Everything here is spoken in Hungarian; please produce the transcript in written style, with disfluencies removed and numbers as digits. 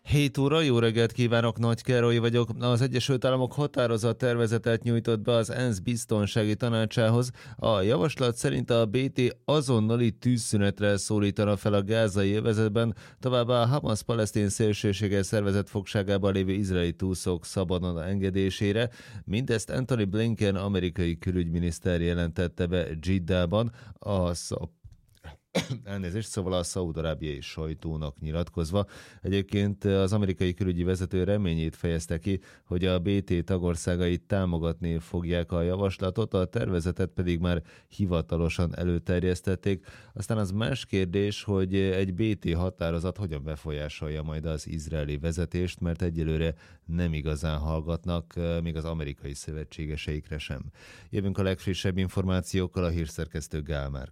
7 óra, jó reggelt kívánok, Nagy Károly vagyok. Az Egyesült Államok határozat tervezetet nyújtott be az ENSZ biztonsági tanácsához. A javaslat szerint a BT azonnali tűzszünetre szólítana fel a gázai övezetben, továbbá a Hamas-palesztin szélsőséges szervezet fogságában lévő izraeli túlszok szabadon engedésére. Mindezt Antony Blinken amerikai külügyminiszter jelentette be Jiddában, szóval a szaúd-arábiai sajtónak nyilatkozva. Egyébként az amerikai külügyi vezető reményét fejezte ki, hogy a BT tagországai támogatni fogják a javaslatot, a tervezetet pedig már hivatalosan előterjesztették. Aztán az más kérdés, hogy egy BT határozat hogyan befolyásolja majd az izraeli vezetést, mert egyelőre nem igazán hallgatnak, még az amerikai szövetségeseikre sem. Jövünk a legfrissebb információkkal, a hírszerkesztő Gál Márk.